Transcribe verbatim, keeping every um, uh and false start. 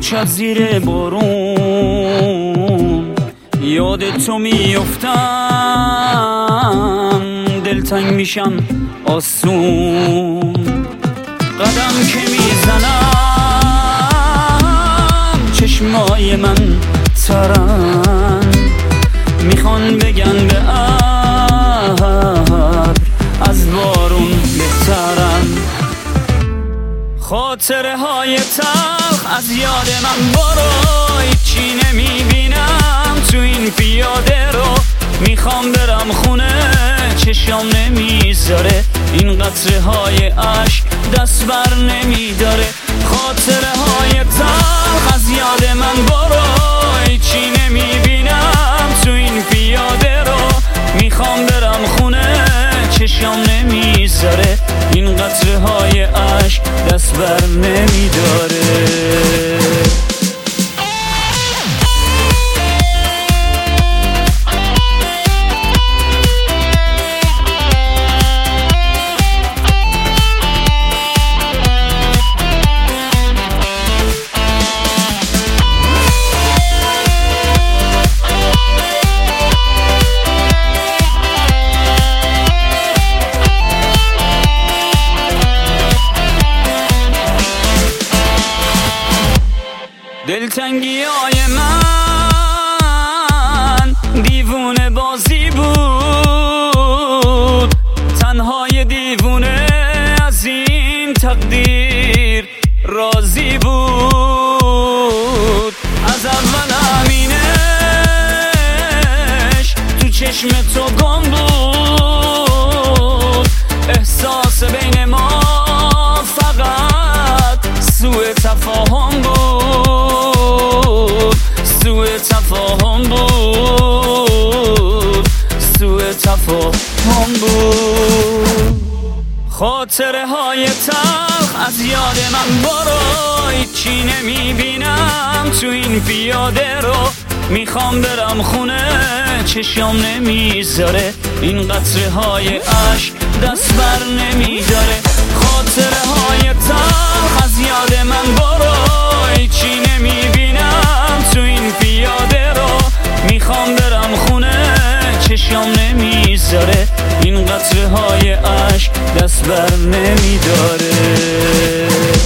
شب زیر بارون یاد تو میافتم، دلتنگ میشم آسون. قدم که میزنم چشمای من ترن، میخوان بگن به ابر از بارون بهترن. خاطره های تلخ از یاد من برو، هیچی نمیبینم تو این پیاده رو. میخوام برم خونه چشام نمیذاره، این قطره های عشق دست بر نمیداره. خاطره های تلخ از یاد من برو، هیچی نمیبینم تو این پیاده رو. میخوام برم خونه چشام نمیذاره، این قطره های عشق دست بر نمیداره. دلتنگی های من دیوونه بازی بود، تنهای دیوونه از این تقدیر راضی بود. از اول همینش تو چشم تو گم بود، احساس بین ما فقط سوء تفاهم بود، سوء تفاهم بود، سوء تفاهم بود. خاطره های تلخ از یاد من برو، هیچی نمیبینم تو این پیاده رو. میخوام برم خونه چشام نمیذاره، این قطره های عشق دست بر نمیداره. خاطره های تلخ از یاد من برو، هیچی نمیبینم تو این پیاده رو. میخوام برم خونه چشام نمیذاره، این قطره های عشق دست بر نمیداره.